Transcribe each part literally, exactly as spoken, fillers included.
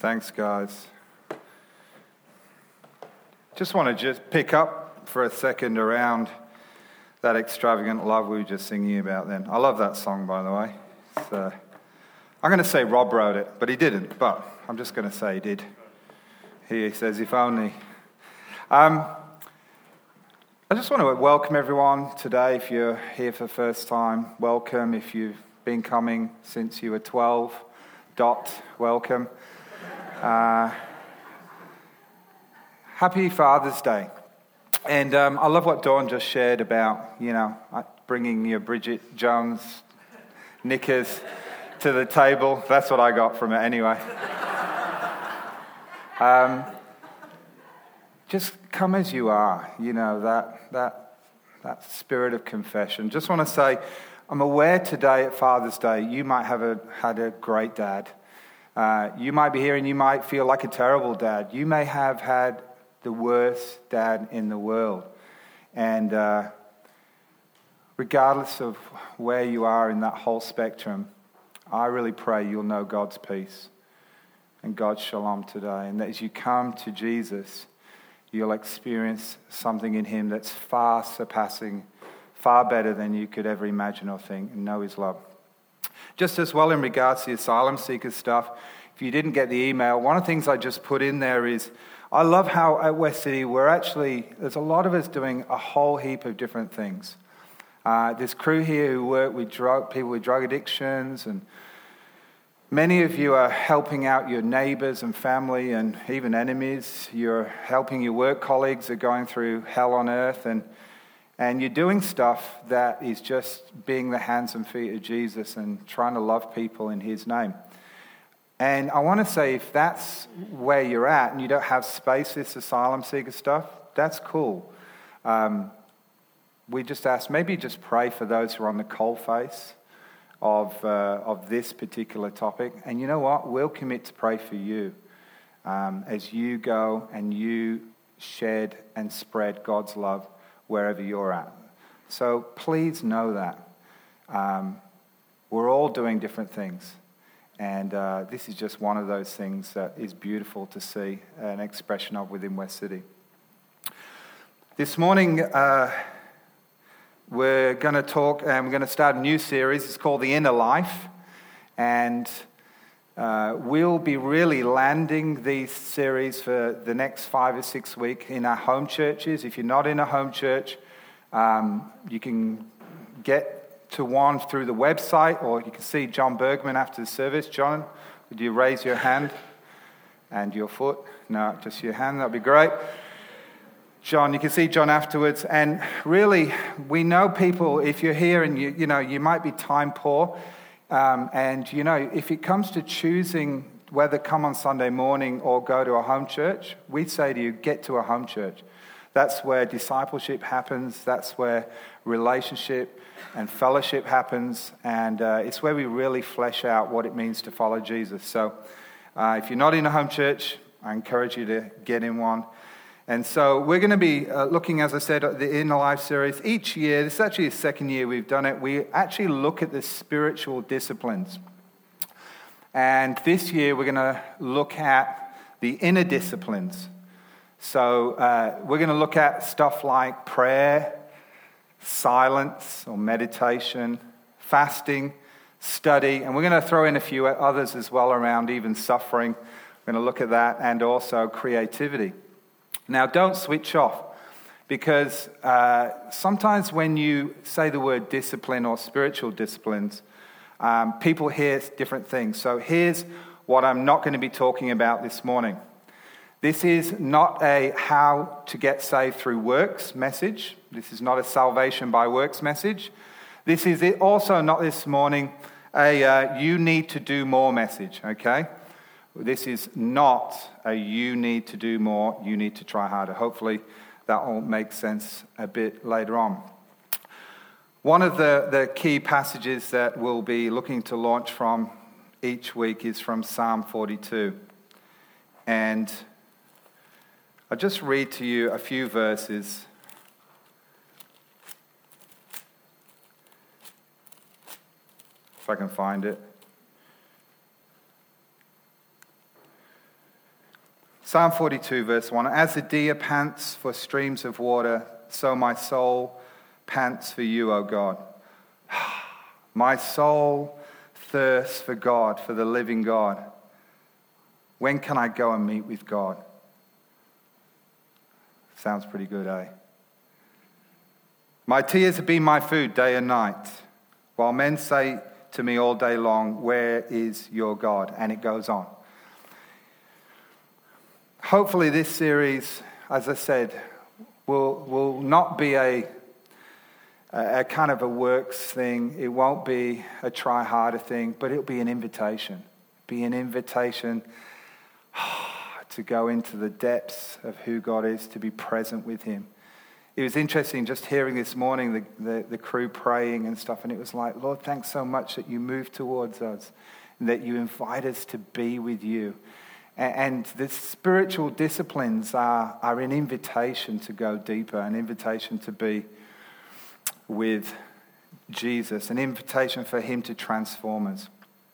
Thanks, guys. Just want to just pick up for a second around that extravagant love we were just singing about then. I love that song, by the way. It's, uh, I'm going to say Rob wrote it, but he didn't. But I'm just going to say he did. He says, if only. Um, I just want to welcome everyone today. If you're here for the first time, welcome. If you've been coming since you were twelve, dot, welcome. Uh, happy Father's Day. And um, I love what Dawn just shared about, you know, bringing your Bridget Jones knickers to the table. That's what I got from it anyway. um, just come as you are, you know, that that that spirit of confession. Just want to say, I'm aware today at Father's Day, you might have a, had a great dad. Uh, you might be here and you might feel like a terrible dad. You may have had the worst dad in the world. And uh, regardless of where you are in that whole spectrum, I really pray you'll know God's peace and God's shalom today. And that as you come to Jesus, you'll experience something in him that's far surpassing, far better than you could ever imagine or think, and know his love. Just as well in regards to the asylum seeker stuff, if you didn't get the email, one of the things I just put in there is, I love how at West City we're actually, there's a lot of us doing a whole heap of different things. Uh, there's crew here who work with drug, people with drug addictions, and many of you are helping out your neighbors and family and even enemies. You're helping your work colleagues that are going through hell on earth, and And you're doing stuff that is just being the hands and feet of Jesus and trying to love people in his name. And I want to say, if that's where you're at and you don't have space, this asylum seeker stuff, that's cool. Um, we just ask, maybe just pray for those who are on the coalface of, uh, of this particular topic. And you know what? We'll commit to pray for you um, as you go and you shed and spread God's love wherever you're at. So please know that. Um, we're all doing different things. And uh, this is just one of those things that is beautiful to see an expression of within West City. This morning, uh, we're going to talk, and we're going to start a new series. It's called The Inner Life. And uh, we'll be really landing these series for the next five or six weeks in our home churches. If you're not in a home church, um, you can get to one through the website, or you can see John Bergman after the service. John, would you raise your hand and your foot? No, just your hand. That'd be great. John, you can see John afterwards. And really, we know people, if you're here and you, you know, you might be time poor. Um, and, you know, if it comes to choosing whether come on Sunday morning or go to a home church, we say to you, get to a home church. That's where discipleship happens. That's where relationship and fellowship happens. And uh, it's where we really flesh out what it means to follow Jesus. So uh, if you're not in a home church, I encourage you to get in one. And so we're going to be uh, looking, as I said, at the Inner Life series. Each year, this is actually the second year we've done it, we actually look at the spiritual disciplines. And this year we're going to look at the inner disciplines. So uh, we're going to look at stuff like prayer, silence or meditation, fasting, study, and we're going to throw in a few others as well around even suffering. We're going to look at that, and also creativity. Now, don't switch off, because uh, sometimes when you say the word discipline or spiritual disciplines, um, people hear different things. So here's what I'm not going to be talking about this morning. This is not a how to get saved through works message. This is not a salvation by works message. This is also not this morning a uh, you need to do more message, okay? This is not a you need to do more, you need to try harder. Hopefully that will make sense a bit later on. One of the, the key passages that we'll be looking to launch from each week is from Psalm forty-two. And I'll just read to you a few verses. If I can find it. Psalm forty-two, verse one. As the deer pants for streams of water, so my soul pants for you, O God. My soul thirsts for God, for the living God. When can I go and meet with God? Sounds pretty good, eh? My tears have been my food day and night, while men say to me all day long, where is your God? And it goes on. Hopefully this series, as I said, will, will not be a, a kind of a works thing. It won't be a try harder thing, but it'll be an invitation. Be an invitation to go into the depths of who God is, to be present with him. It was interesting just hearing this morning the, the, the crew praying and stuff, and it was like, Lord, thanks so much that you move towards us and that you invite us to be with you. And, and the spiritual disciplines are, are an invitation to go deeper, an invitation to be with Jesus, an invitation for him to transform us.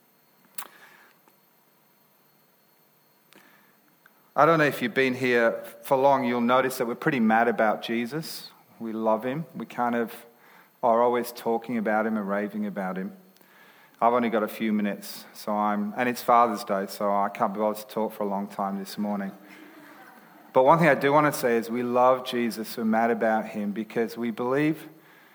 I don't know if you've been here for long, you'll notice that we're pretty mad about Jesus. We love him. We kind of are always talking about him and raving about him. I've only got a few minutes, so I'm, and it's Father's Day, so I can't be able to talk for a long time this morning. But one thing I do want to say is we love Jesus, we're mad about him, because we believe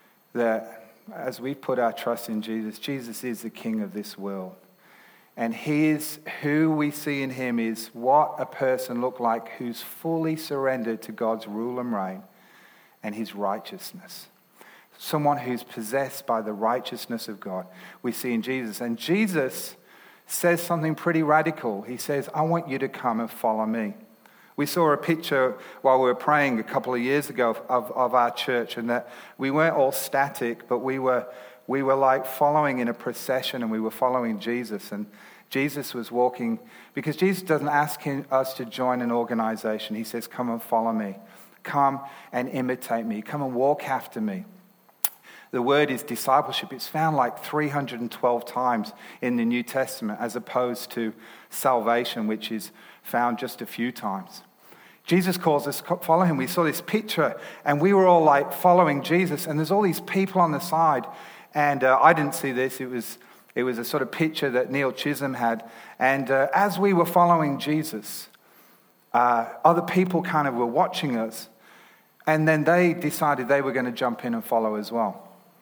that as we put our trust in Jesus, Jesus is the King of this world. And he is, who we see in him is what a person looked like who's fully surrendered to God's rule and reign and his righteousness. Someone who's possessed by the righteousness of God. We see in Jesus. And Jesus says something pretty radical. He says, I want you to come and follow me. We saw a picture while we were praying a couple of years ago of, of our church, and that we weren't all static, but we were we were like following in a procession, and we were following Jesus. And Jesus was walking, because Jesus doesn't ask him, us to join an organization. He says, come and follow me. Come and imitate me. Come and walk after me. The word is discipleship. It's found like three hundred twelve times in the New Testament, as opposed to salvation, which is found just a few times. Jesus calls us to follow him. We saw this picture, and we were all like following Jesus, and there's all these people on the side. And uh, I didn't see this. It was it was a sort of picture that Neil Chisholm had. And uh, as we were following Jesus, uh, other people kind of were watching us, and then they decided they were going to jump in and follow as well.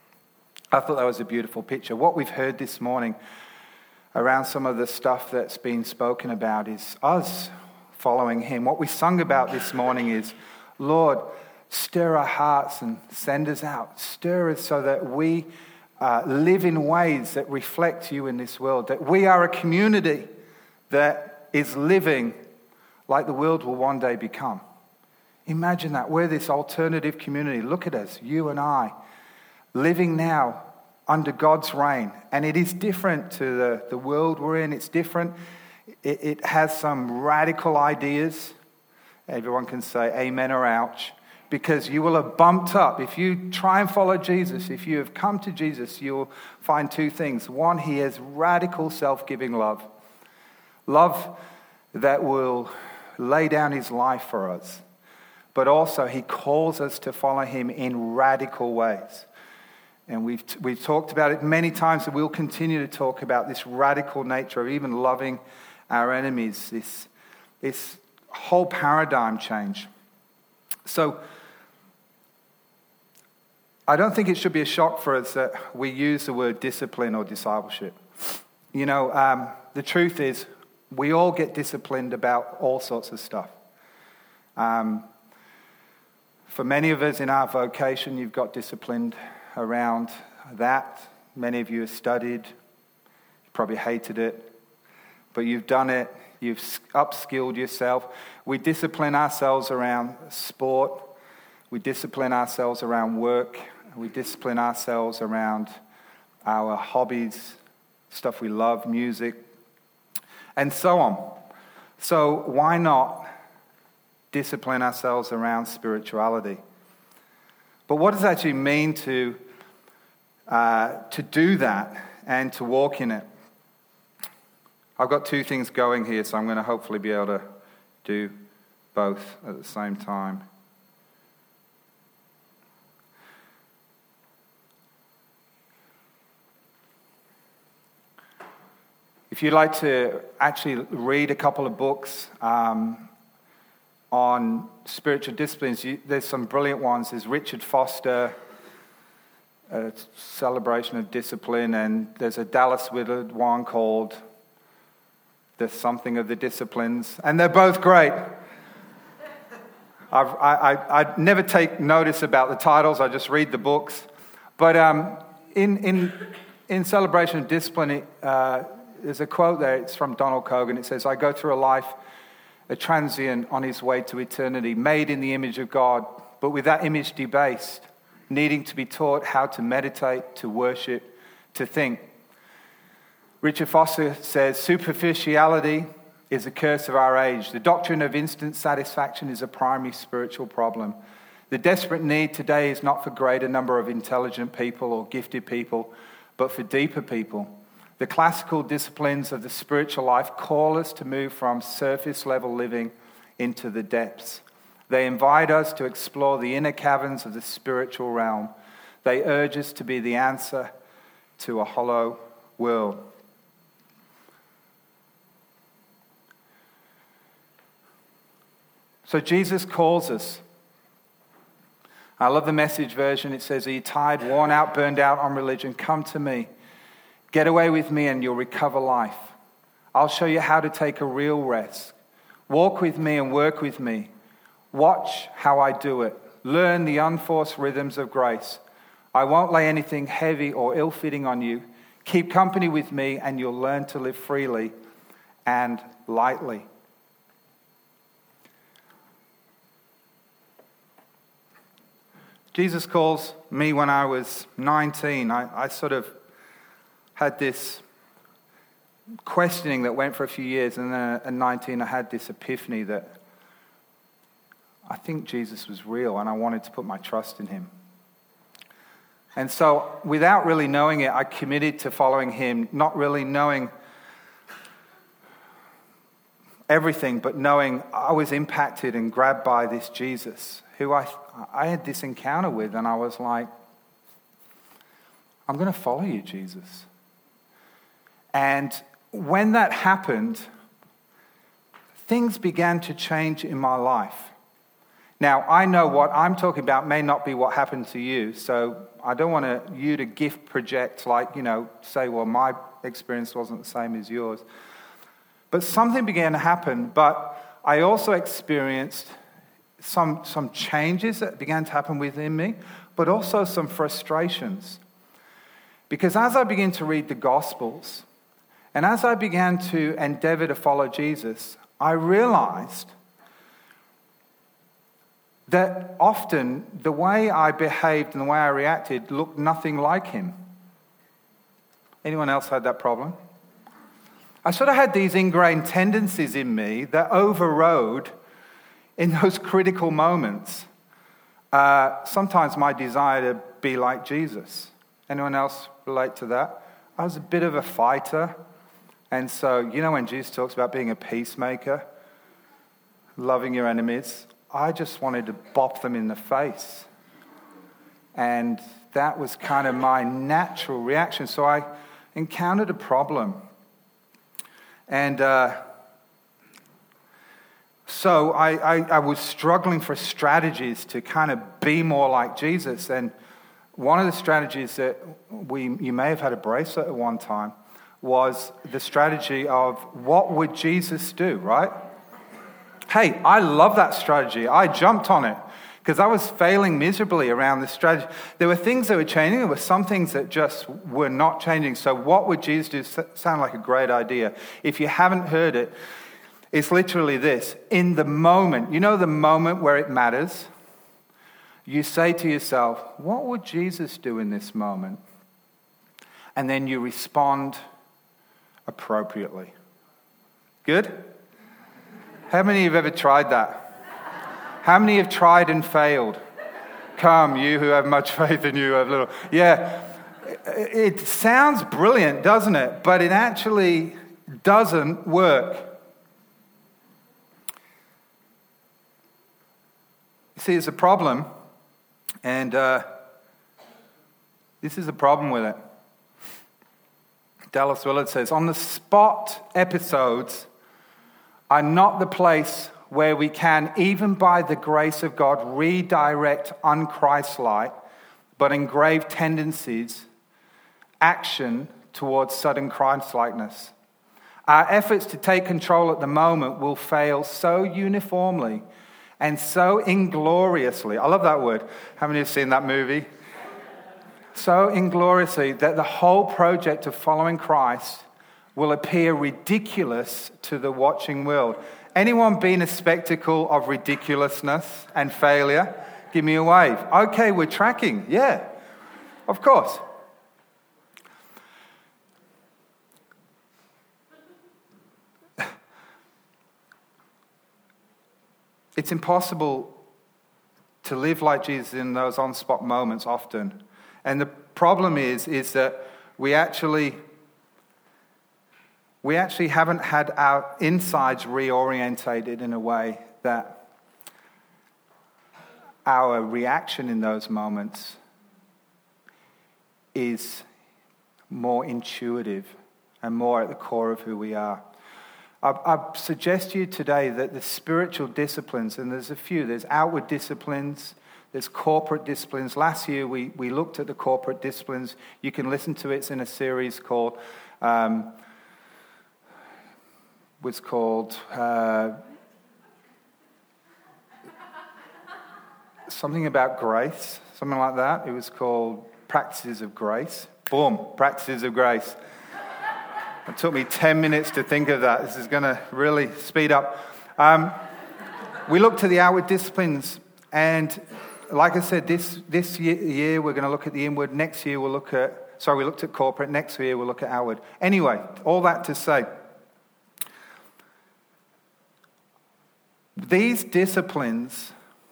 I thought that was a beautiful picture. What we've heard this morning around some of the stuff that's been spoken about is us following him. What we sung about this morning is, Lord, stir our hearts and send us out. Stir us so that we uh, live in ways that reflect you in this world. That we are a community that is living like the world will one day become. Imagine that. We're this alternative community. Look at us, you and I, living now under God's reign. And it is different to the, the world we're in. It's different. It, it has some radical ideas. Everyone can say amen or ouch. Because you will have bumped up. If you try and follow Jesus, if you have come to Jesus, you'll find two things. One, he has radical self-giving love. Love that will lay down his life for us. But also he calls us to follow him in radical ways. And we've we've talked about it many times, and we'll continue to talk about this radical nature of even loving our enemies, this, this whole paradigm change. So I don't think it should be a shock for us that we use the word discipline or discipleship. You know, um, the truth is we all get disciplined about all sorts of stuff. Um, for many of us in our vocation, you've got disciplined around that. Many of you have studied, you probably hated it, but you've done it, you've upskilled yourself. We discipline ourselves around sport, we discipline ourselves around work, we discipline ourselves around our hobbies, stuff we love, music, and so on. So why not discipline ourselves around spirituality? But what does it actually mean to uh, to do that and to walk in it? I've got two things going here, so I'm going to hopefully be able to do both at the same time. If you'd like to actually read a couple of books um, on spiritual disciplines, you, there's some brilliant ones. There's Richard Foster, A Celebration of Discipline, and there's a Dallas Willard one called The Something of the Disciplines, and they're both great. I've, I, I, I never take notice about the titles, I just read the books. But um, in, in, in Celebration of Discipline, it, uh, there's a quote there, it's from Donald Cogan. It says, "I go through a life, a transient on his way to eternity, made in the image of God, but with that image debased, needing to be taught how to meditate, to worship, to think." Richard Foster says, "Superficiality is a curse of our age. The doctrine of instant satisfaction is a primary spiritual problem. The desperate need today is not for greater number of intelligent people or gifted people, but for deeper people. The classical disciplines of the spiritual life call us to move from surface-level living into the depths. They invite us to explore the inner caverns of the spiritual realm. They urge us to be the answer to a hollow world." So Jesus calls us. I love the Message version. It says, "Are you tired, worn out, burned out on religion? Come to me. Get away with me and you'll recover life. I'll show you how to take a real rest. Walk with me and work with me. Watch how I do it. Learn the unforced rhythms of grace. I won't lay anything heavy or ill-fitting on you. Keep company with me and you'll learn to live freely and lightly." Jesus calls me when I was nineteen. I, I sort of had this questioning that went for a few years, and then at nineteen I had this epiphany that I think Jesus was real and I wanted to put my trust in him. And so without really knowing it, I committed to following him, not really knowing everything, but knowing I was impacted and grabbed by this Jesus who I, I had this encounter with, and I was like, I'm going to follow you, Jesus. And when that happened, things began to change in my life. Now, I know what I'm talking about may not be what happened to you, so I don't want to, you to gift project, like, you know, say, well, my experience wasn't the same as yours. But something began to happen, but I also experienced some, some changes that began to happen within me, but also some frustrations. Because as I began to read the Gospels, and as I began to endeavor to follow Jesus, I realized that often the way I behaved and the way I reacted looked nothing like him. Anyone else had that problem? I sort of had these ingrained tendencies in me that overrode, in those critical moments, uh, sometimes my desire to be like Jesus. Anyone else relate to that? I was a bit of a fighter. And so, you know, when Jesus talks about being a peacemaker, loving your enemies, I just wanted to bop them in the face. And that was kind of my natural reaction. So I encountered a problem. And uh, so I, I, I was struggling for strategies to kind of be more like Jesus. And one of the strategies that we you may have had a bracelet at one time was the strategy of what would Jesus do, right? Hey, I love that strategy. I jumped on it because I was failing miserably around this strategy. There were things that were changing. There were some things that just were not changing. So what would Jesus do? Sound like a great idea. If you haven't heard it, it's literally this. In the moment, you know the moment where it matters? You say to yourself, what would Jesus do in this moment? And then you respond appropriately. Good? How many have ever tried that? How many have tried and failed? Come, you who have much faith and you who have little. Yeah, it sounds brilliant, doesn't it? But it actually doesn't work. You see, it's a problem, and uh, this is a problem with it. Dallas Willard says, on the spot episodes are not the place where we can, even by the grace of God, redirect unchristlike but engraved tendencies, action towards sudden Christlikeness. Our efforts to take control at the moment will fail so uniformly and so ingloriously. I love that word. How many have seen that movie? So ingloriously that the whole project of following Christ will appear ridiculous to the watching world. Anyone been a spectacle of ridiculousness and failure? Give me a wave. Okay, we're tracking. Yeah, of course. It's impossible to live like Jesus in those on-spot moments often. And the problem is, is that we actually, we actually haven't had our insides reorientated in a way that our reaction in those moments is more intuitive and more at the core of who we are. I, I suggest to you today that the spiritual disciplines, and there's a few, there's outward disciplines, there's corporate disciplines. Last year we, we looked at the corporate disciplines. You can listen to it. It's in a series called, um, was called uh, something about grace, something like that. It was called Practices of Grace. Boom, Practices of Grace. It took me ten minutes to think of that. This is going to really speed up. Um, we looked at the outward disciplines, and like I said, this, this year, year we're going to look at the inward. Next year we'll look at, sorry, we looked at corporate. Next year we'll look at outward. Anyway, all that to say, these disciplines,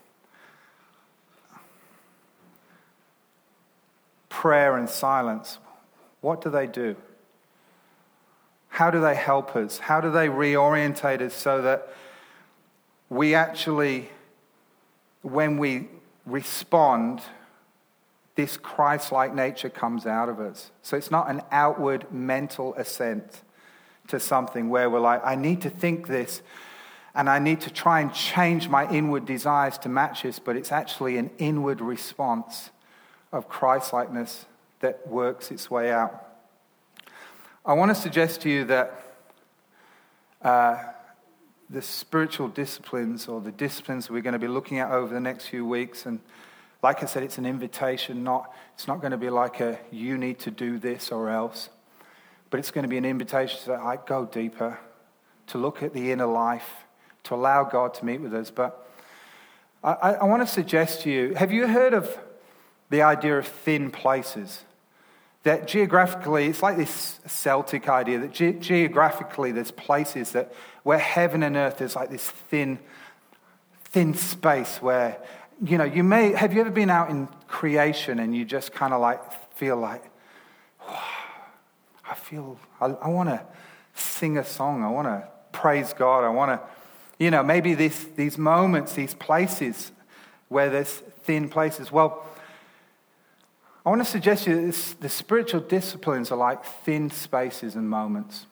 prayer and silence, what do they do? How do they help us? How do they reorientate us so that we actually, when we respond, this Christ-like nature comes out of us? So it's not an outward mental assent to something where we're like, I need to think this and I need to try and change my inward desires to match this, but it's actually an inward response of Christ-likeness that works its way out. I want to suggest to you that uh, the spiritual disciplines, or the disciplines we're going to be looking at over the next few weeks, and like I said, it's an invitation. Not, it's not going to be like a, you need to do this or else, but it's going to be an invitation to I go deeper, to look at the inner life, to allow God to meet with us. But I, I want to suggest to you, have you heard of the idea of thin places? That geographically, it's like this Celtic idea that ge- geographically there's places that where heaven and earth is like this thin, thin space where, you know, you may, have you ever been out in creation and you just kind of like feel like, oh, I feel, I, I want to sing a song, I want to praise God, I want to, you know, maybe this, these moments, these places where there's thin places. Well, I want to suggest to you that this, the spiritual disciplines are like thin spaces and moments.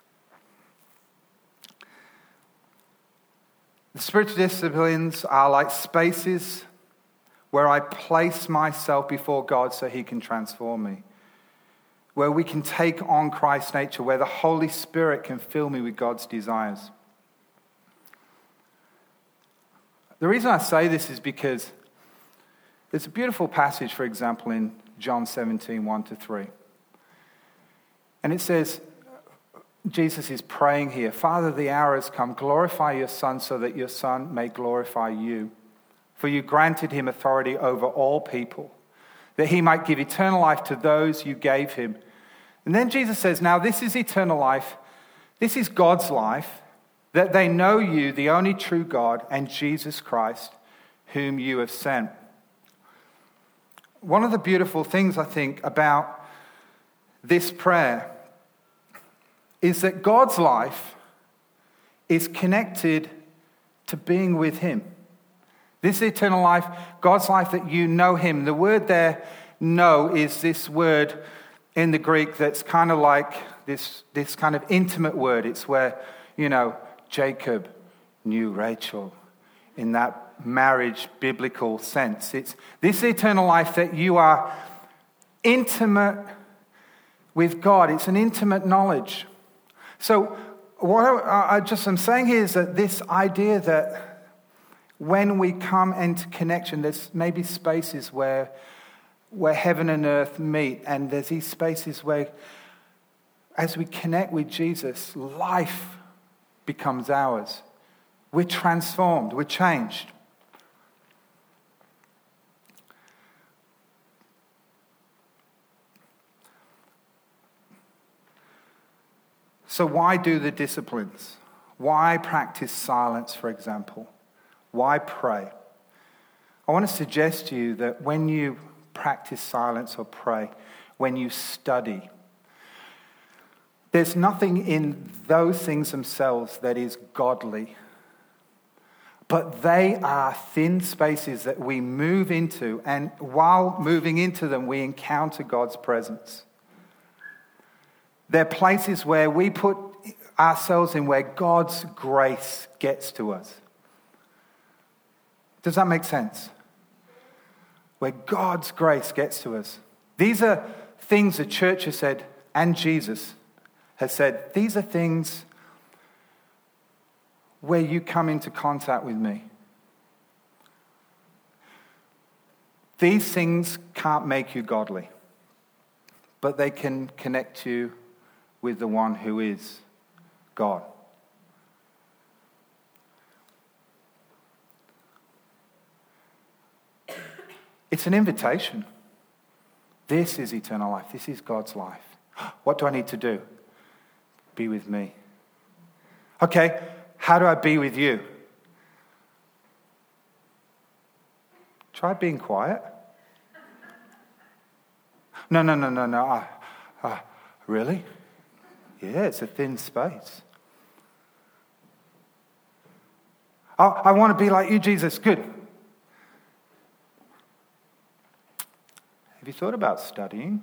The spiritual disciplines are like spaces where I place myself before God so he can transform me. Where we can take on Christ's nature, where the Holy Spirit can fill me with God's desires. The reason I say this is because there's a beautiful passage, for example, in John seventeen, one to three. And it says, Jesus is praying here, Father, the hour has come. Glorify your Son so that your Son may glorify you. For you granted him authority over all people, that he might give eternal life to those you gave him. And then Jesus says, now this is eternal life. This is God's life, that they know you, the only true God, and Jesus Christ, whom you have sent. One of the beautiful things, I think, about this prayer is that God's life is connected to being with him. This eternal life, God's life, that you know him. The word there, know, is this word in the Greek that's kind of like this, this kind of intimate word. It's where, you know, Jacob knew Rachel in that marriage biblical sense. It's this eternal life that you are intimate with God. It's an intimate knowledge. So what I, I just am saying here is that this idea that when we come into connection, there's maybe spaces where where heaven and earth meet, and there's these spaces where as we connect with Jesus, life becomes ours. We're transformed, we're changed. So why do the disciplines? Why practice silence, for example? Why pray? I want to suggest to you that when you practice silence or pray, when you study, there's nothing in those things themselves that is godly. But they are thin spaces that we move into, and while moving into them, we encounter God's presence. They're places where we put ourselves in, where God's grace gets to us. Does that make sense? Where God's grace gets to us. These are things the church has said, and Jesus has said, these are things where you come into contact with me. These things can't make you godly, but they can connect you with the one who is God. It's an invitation. This is eternal life. This is God's life. What do I need to do? Be with me. Okay, how do I be with you? Try being quiet. No, no, no, no, no. Uh, uh, really? Yeah, it's a thin space. I, I want to be like you, Jesus. Good. Have you thought about studying?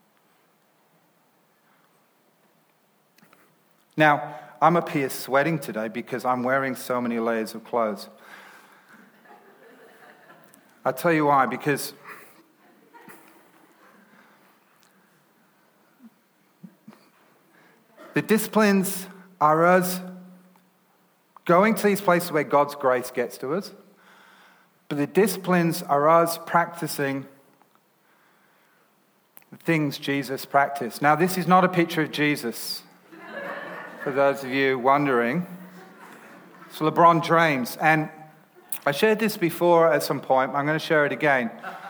Now, I'm up here sweating today because I'm wearing so many layers of clothes. I'll tell you why, because the disciplines are us going to these places where God's grace gets to us, but the disciplines are us practicing the things Jesus practiced. Now, this is not a picture of Jesus, for those of you wondering. It's LeBron James, and I shared this before at some point. I'm going to share it again.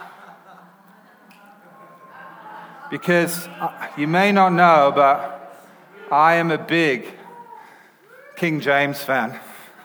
Because you may not know, but I am a big King James fan.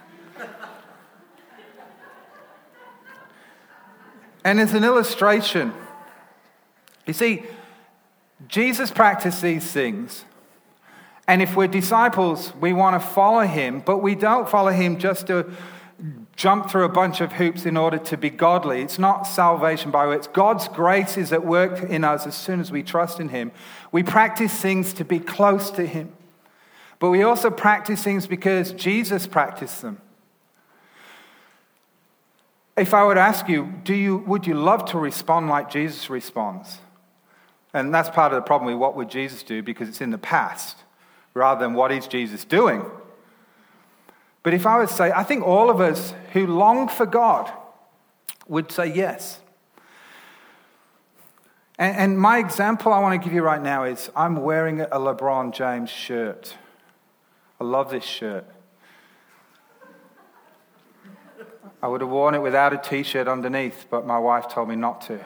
And as an illustration, you see, Jesus practiced these things. And if we're disciples, we want to follow him, but we don't follow him just to jump through a bunch of hoops in order to be godly. It's not salvation by works. God's grace is at work in us as soon as we trust in him. We practice things to be close to him. But we also practice things because Jesus practiced them. If I would ask you, do you would you love to respond like Jesus responds? And that's part of the problem with what would Jesus do, because it's in the past rather than what is Jesus doing. But if I would say, I think all of us who long for God would say yes. And, and my example I want to give you right now is I'm wearing a LeBron James shirt. I love this shirt. I would have worn it without a t-shirt underneath, but my wife told me not to.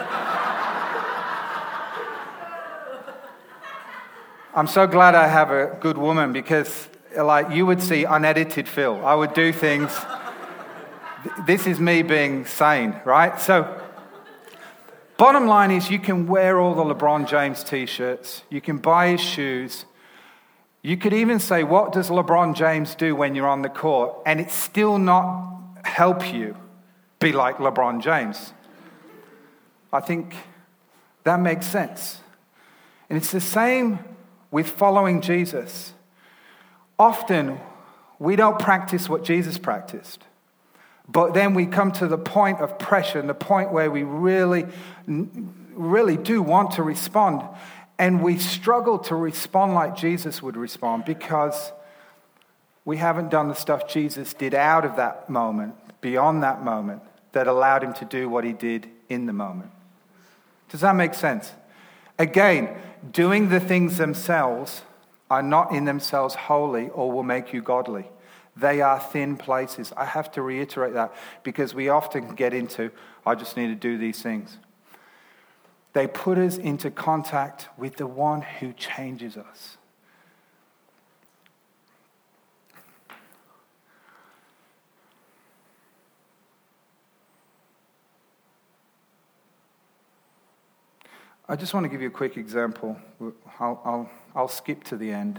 I'm so glad I have a good woman, because like you would see unedited Phil. I would do things. This is me being sane, right? So bottom line is you can wear all the LeBron James t-shirts. You can buy his shoes. You could even say, what does LeBron James do when you're on the court? And it's still not help you be like LeBron James. I think that makes sense. And it's the same with following Jesus. Often, we don't practice what Jesus practiced. But then we come to the point of pressure and the point where we really, really do want to respond. And we struggle to respond like Jesus would respond because we haven't done the stuff Jesus did out of that moment, beyond that moment, that allowed him to do what he did in the moment. Does that make sense? Again, doing the things themselves are not in themselves holy or will make you godly. They are thin places. I have to reiterate that because we often get into, I just need to do these things. They put us into contact with the one who changes us. I just want to give you a quick example. I'll, I'll, I'll skip to the end.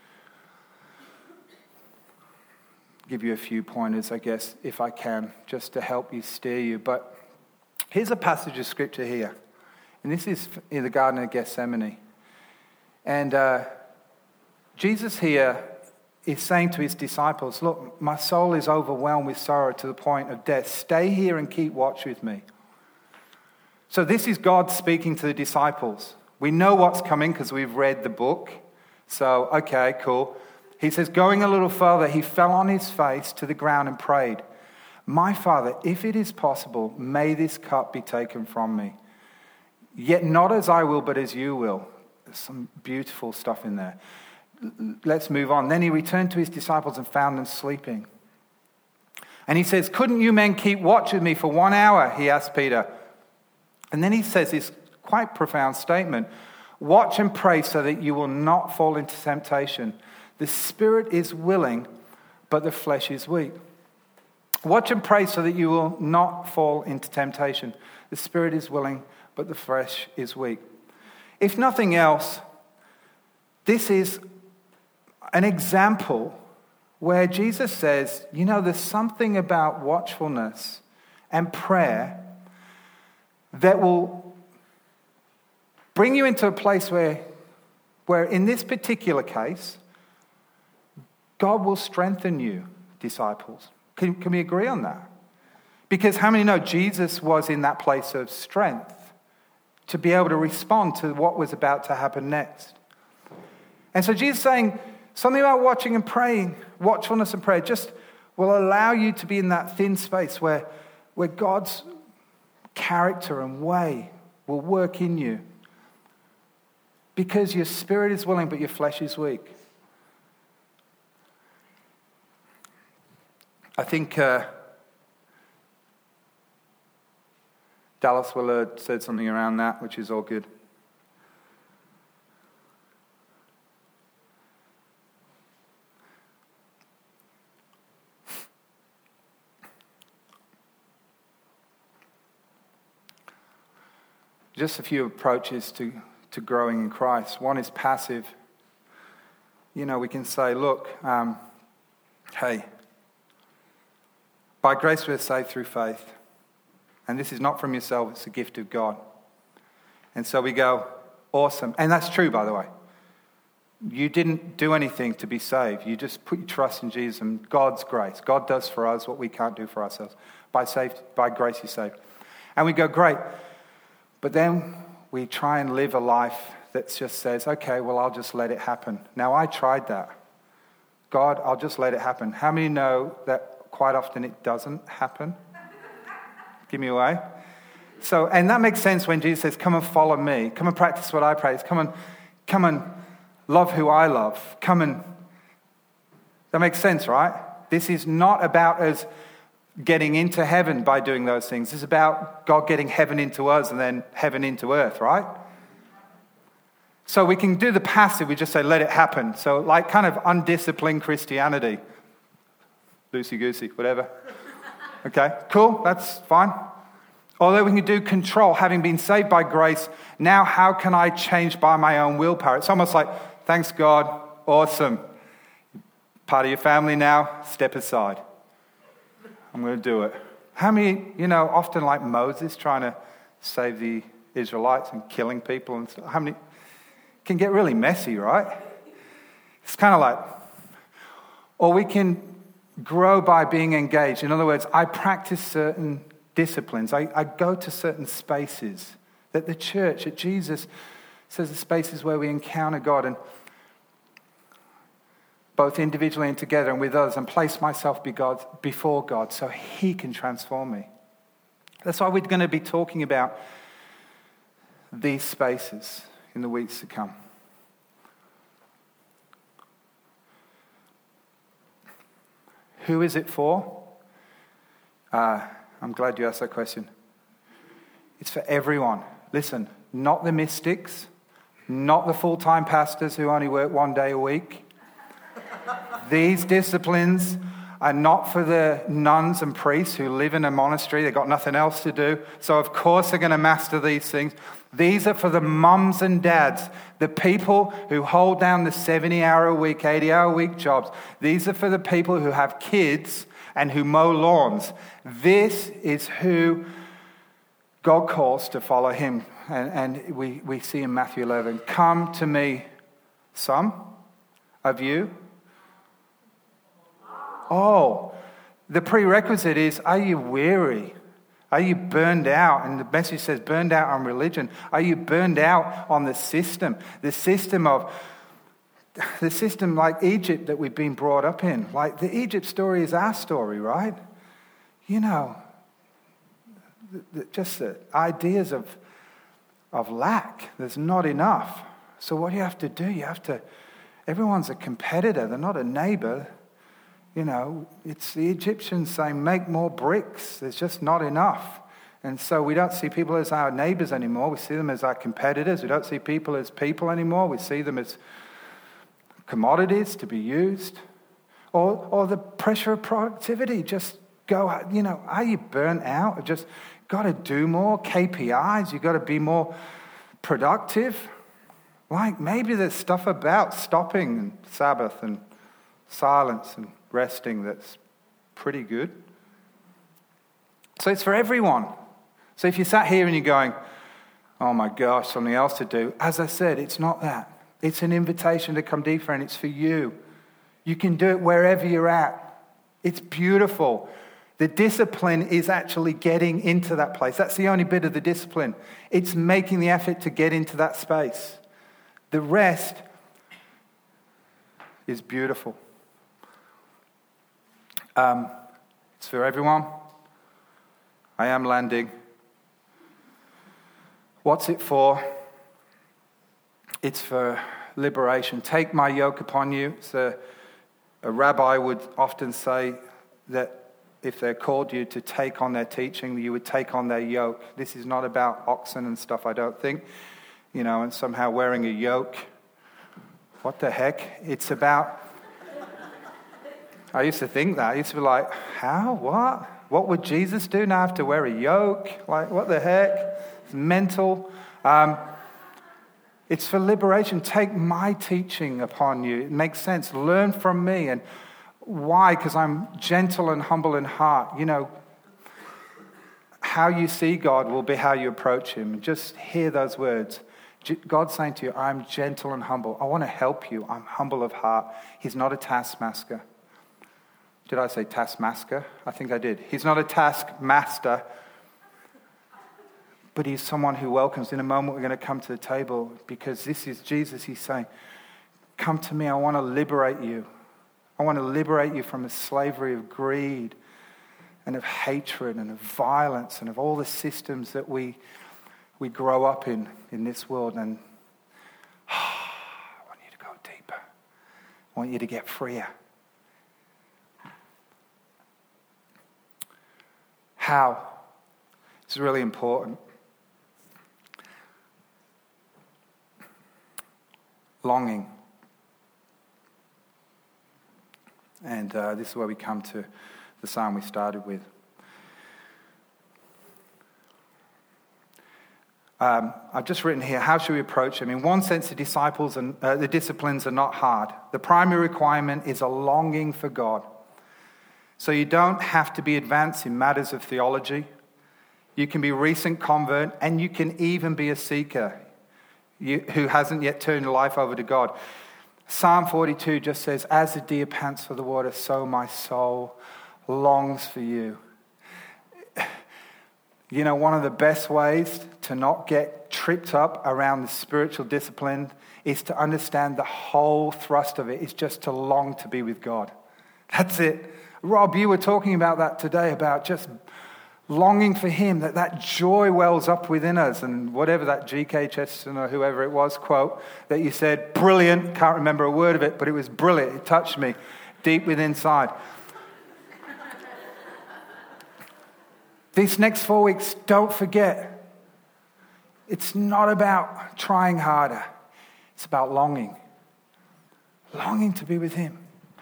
Give you a few pointers, I guess, if I can, just to help you steer you. But here's a passage of scripture here. And this is in the Garden of Gethsemane. And uh, Jesus here is saying to his disciples, look, my soul is overwhelmed with sorrow to the point of death. Stay here and keep watch with me. So this is God speaking to the disciples. We know what's coming because we've read the book. So, okay, cool. He says, going a little further, he fell on his face to the ground and prayed, my Father, if it is possible, may this cup be taken from me. Yet not as I will, but as you will. There's some beautiful stuff in there. Let's move on. Then he returned to his disciples and found them sleeping. And he says, couldn't you men keep watch with me for one hour? He asked Peter. And then he says this quite profound statement. Watch and pray so that you will not fall into temptation. The spirit is willing, but the flesh is weak. Watch and pray so that you will not fall into temptation. The spirit is willing, but the flesh is weak. If nothing else, this is an example where Jesus says, you know, there's something about watchfulness and prayer that will bring you into a place where, where in this particular case, God will strengthen you, disciples. Can, can we agree on that? Because how many know Jesus was in that place of strength to be able to respond to what was about to happen next? And so Jesus is saying something about watching and praying, watchfulness and prayer, just will allow you to be in that thin space where, where God's character and way will work in you. Because your spirit is willing, but your flesh is weak. I think uh, Dallas Willard said something around that, which is all good. Just a few approaches to, to growing in Christ. One is passive. You know, we can say, look, um, hey, by grace we're saved through faith. And this is not from yourself, it's a gift of God. And so we go, awesome. And that's true, by the way. You didn't do anything to be saved. You just put your trust in Jesus and God's grace. God does for us what we can't do for ourselves. By, saved, by grace you're saved. And we go, great. But then we try and live a life that just says, okay, well, I'll just let it happen. Now, I tried that. God, I'll just let it happen. How many know that quite often it doesn't happen? Give me away. So, and that makes sense when Jesus says, come and follow me. Come and practice what I practice. Come and, come and love who I love. Come and... That makes sense, right? This is not about us getting into heaven by doing those things. It's about God getting heaven into us and then heaven into earth, right? So we can do the passive. We just say, let it happen. So like kind of undisciplined Christianity. Loosey-goosey, whatever. Okay, cool, that's fine. Although we can do control, having been saved by grace, now how can I change by my own willpower? It's almost like, thanks God, awesome. Part of your family now, step aside. I'm going to do it. How many, you know, often like Moses trying to save the Israelites and killing people and stuff. How many, can get really messy, right? It's kind of like, or we can grow by being engaged. In other words, I practice certain disciplines. I, I go to certain spaces that the church, that Jesus says the spaces where we encounter God, and both individually and together and with others, and place myself be God, before God so he can transform me. That's why we're going to be talking about these spaces in the weeks to come. Who is it for? Uh, I'm glad you asked that question. It's for everyone. Listen, not the mystics, not the full-time pastors who only work one day a week. These disciplines are not for the nuns and priests who live in a monastery. They've got nothing else to do. So of course they're going to master these things. These are for the mums and dads, the people who hold down the seventy-hour-a-week, eighty-hour-a-week jobs. These are for the people who have kids and who mow lawns. This is who God calls to follow him. And, and we, we see in Matthew eleven, come to me, some of you. Oh, the prerequisite is, are you weary? Are you burned out? And the message says burned out on religion. Are you burned out on the system? The system of, the system like Egypt that we've been brought up in. Like the Egypt story is our story, right? You know, the, the, just the ideas of, of lack. There's not enough. So what do you have to do? You have to, everyone's a competitor. They're not a neighbor. You know, it's the Egyptians saying, make more bricks. There's just not enough. And so we don't see people as our neighbors anymore. We see them as our competitors. We don't see people as people anymore. We see them as commodities to be used. Or, or the pressure of productivity. Just go, you know, are you burnt out? Just got to do more K P Is. You've got to be more productive. Like maybe there's stuff about stopping and Sabbath and silence and resting that's pretty good. So it's for everyone. So if you sat here and you're going, oh my gosh, something else to do. As I said, it's not that. It's an invitation to come deeper, and it's for you. You can do it wherever you're at. It's beautiful. The discipline is actually getting into that place. That's the only bit of the discipline. It's making the effort to get into that space. The rest is beautiful. Um, it's for everyone. I am landing. What's it for? It's for liberation. Take my yoke upon you. So a rabbi would often say that if they called you to take on their teaching, you would take on their yoke. This is not about oxen and stuff, I don't think. You know, and somehow wearing a yoke. What the heck? It's about... I used to think that. I used to be like, how? What? What would Jesus do now? Have to wear a yoke? Like, what the heck? It's mental. Um, it's for liberation. Take my teaching upon you. It makes sense. Learn from me. And why? Because I'm gentle and humble in heart. You know, how you see God will be how you approach him. Just hear those words. God's saying to you, I'm gentle and humble. I want to help you. I'm humble of heart. He's not a taskmaster. Did I say taskmaster? I think I did. He's not a taskmaster, but he's someone who welcomes. In a moment, we're going to come to the table because this is Jesus. He's saying, come to me. I want to liberate you. I want to liberate you from the slavery of greed and of hatred and of violence and of all the systems that we we grow up in in this world. And oh, I want you to go deeper. I want you to get freer. How? It's really important. Longing. And uh, this is where we come to the psalm we started with. Um, I've just written here, how should we approach them? In one sense, the disciples and uh, the disciplines are not hard. The primary requirement is a longing for God. So you don't have to be advanced in matters of theology. You can be a recent convert, and you can even be a seeker you, who hasn't yet turned your life over to God. Psalm forty-two just says, as the deer pants for the water, so my soul longs for you. You know, one of the best ways to not get tripped up around the spiritual discipline is to understand the whole thrust of it is just to long to be with God. That's it. Rob, you were talking about that today, about just longing for him, that that joy wells up within us. And whatever that G K Chesterton or whoever it was quote that you said, brilliant, can't remember a word of it, but it was brilliant. It touched me deep within inside. These next four weeks, don't forget, it's not about trying harder. It's about longing. Longing to be with him.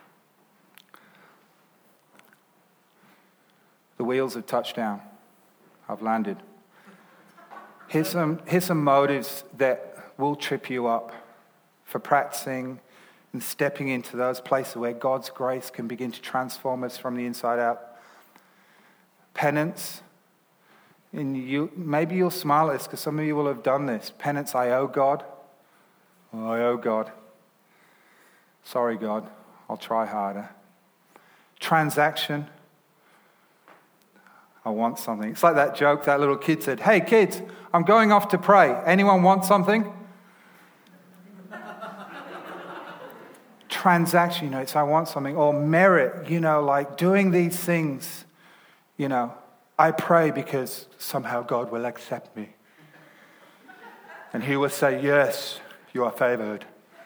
The wheels have touched down. I've landed. Here's some, here's some motives that will trip you up for practicing and stepping into those places where God's grace can begin to transform us from the inside out. Penance. And you, maybe you'll smile at this because some of you will have done this. Penance, I owe God. Oh, I owe God. Sorry, God. I'll try harder. Transaction. I want something. It's like that joke that little kid said, hey kids, I'm going off to pray. Anyone want something? Transaction, you know, it's I want something. Or merit, you know, like doing these things, you know, I pray because somehow God will accept me. And he will say, yes, you are favored.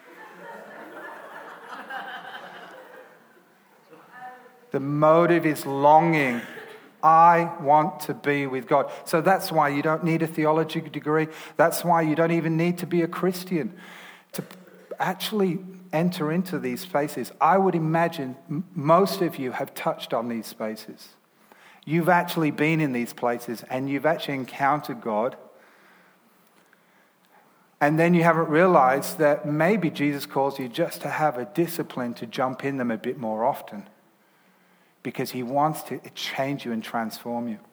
The motive is longing. I want to be with God. So that's why you don't need a theology degree. That's why you don't even need to be a Christian to actually enter into these spaces. I would imagine m- most of you have touched on these spaces. You've actually been in these places and you've actually encountered God. And then you haven't realized that maybe Jesus calls you just to have a discipline to jump in them a bit more often. Because he wants to change you and transform you.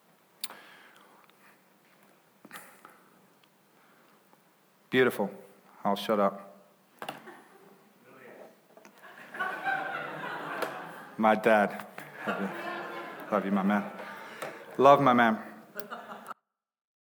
Beautiful. I'll shut up. My dad. Love you, Love you, my man. Love my man.